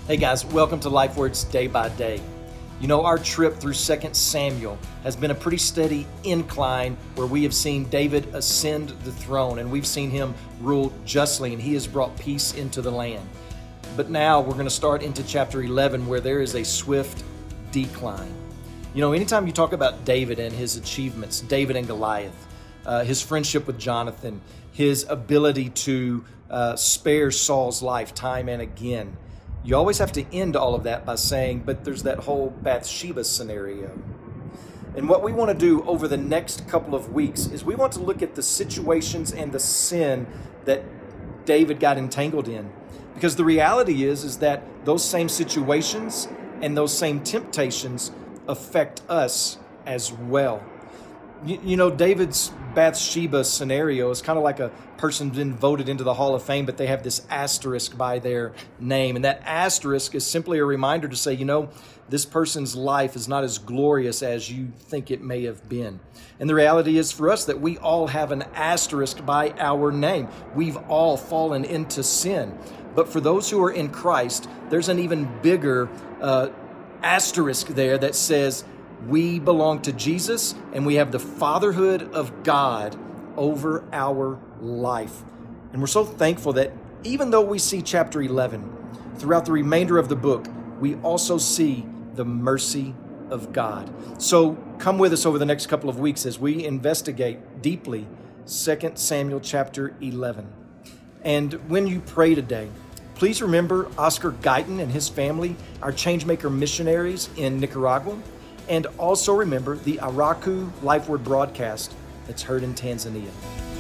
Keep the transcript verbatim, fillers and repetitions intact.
Hey guys, welcome to Life Words Day by Day. You know, our trip through Second Samuel has been a pretty steady incline where we have seen David ascend the throne and we've seen him rule justly and he has brought peace into the land. But now we're going to start into chapter eleven where there is a swift decline. You know, anytime you talk about David and his achievements, David and Goliath, uh, his friendship with Jonathan, his ability to uh, spare Saul's life time and again, you always have to end all of that by saying, but there's that whole Bathsheba scenario. And what we want to do over the next couple of weeks is we want to look at the situations and the sin that David got entangled in. Because the reality is, is that those same situations and those same temptations affect us as well. You, you know, David's Bathsheba scenario is kind of like a person been voted into the Hall of Fame, but they have this asterisk by their name. And that asterisk is simply a reminder to say, you know, this person's life is not as glorious as you think it may have been. And the reality is for us that we all have an asterisk by our name. We've all fallen into sin. But for those who are in Christ, there's an even bigger uh, asterisk there that says, we belong to Jesus and we have the fatherhood of God over our life. And we're so thankful that even though we see chapter eleven, throughout the remainder of the book, we also see the mercy of God. So come with us over the next couple of weeks as we investigate deeply Second Samuel chapter eleven. And when you pray today, please remember Oscar Guyton and his family, our Changemaker missionaries in Nicaragua. And also remember the Araku Life Word broadcast that's heard in Tanzania.